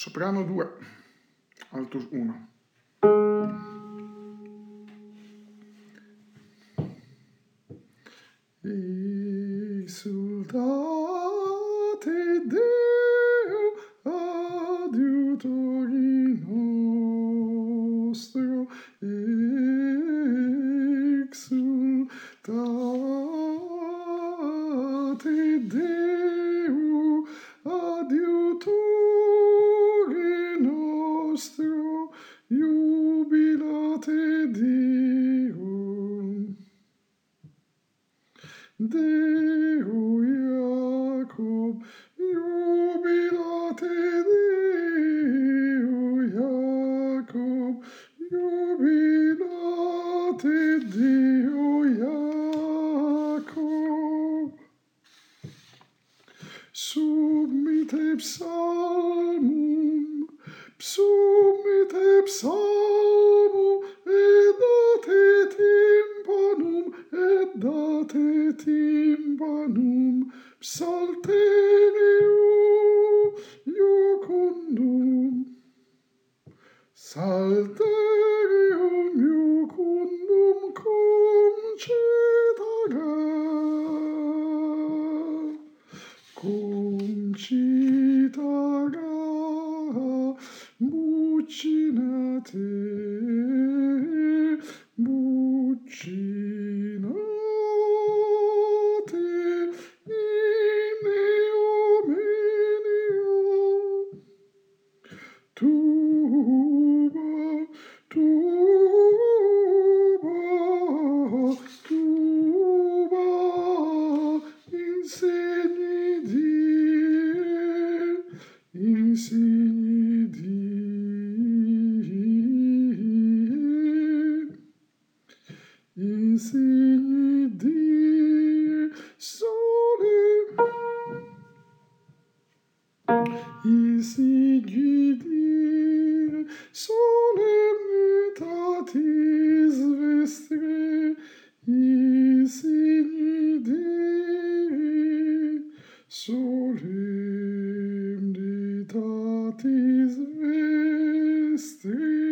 soprano 2, alto 1. Exultate Deo, adiutori nostro, exultate Deo, adiutori nostro, jubilate Deum. Deo Jacob, jubilate Deo Jacob, jubilate Deo Jacob. Submite psalmum, submite psalmum, et date tympanum, et date tympanum, psalterium iucundum, psalterium iucundum concitaga, concitaga, buccinate, buccinate in eomenio, tuba, tuba, tuba, insegni die, insegni die, insegni die, sole, insigni die, solemnitatis vestre, insigni die, solemnitatis vestre.